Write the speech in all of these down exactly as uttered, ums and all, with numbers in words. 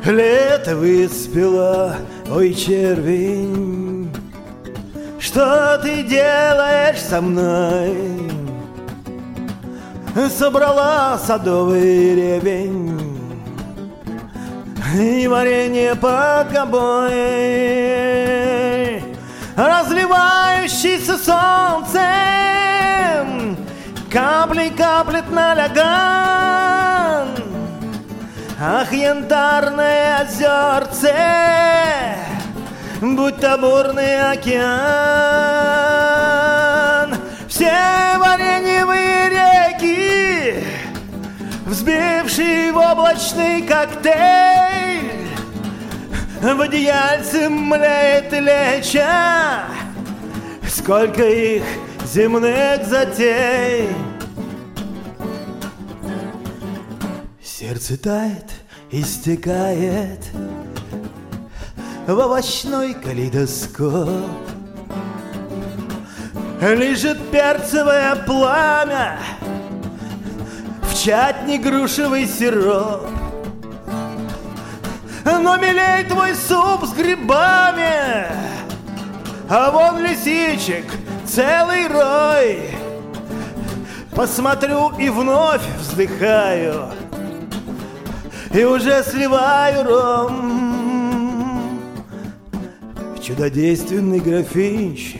Лето выспело, ой, червень, что ты делаешь со мной? Собрала садовый ребень и варенье под гобой, разливающийся солнцем, капли каплет на ляган. Ах, янтарное озерце, будь то бурный океан. Все вареньевые реки, взбившие в облачный коктейль, в одеяльце млеет леча, сколько их земных затей. Сердце тает, истекает в овощной калейдоскоп. Лежит перцевое пламя, в чатне грушевый сироп. Но милей твой суп с грибами, а вон лисичек целый рой. Посмотрю и вновь вздыхаю, и уже сливаю ром в чудодейственный графинчик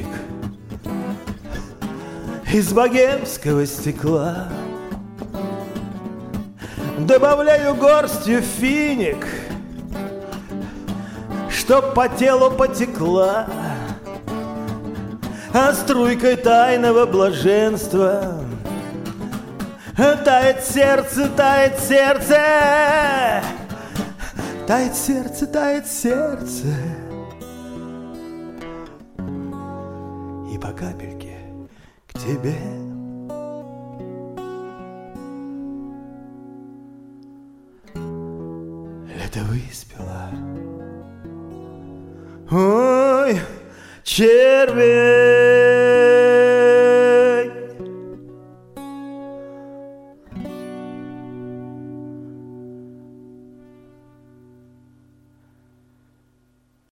из богемского стекла. Добавляю горстью финик, чтоб по телу потекла, а струйкой тайного блаженства тает сердце, тает сердце, тает сердце, тает сердце. И по капельке к тебе. Лето выспело, ой, червей.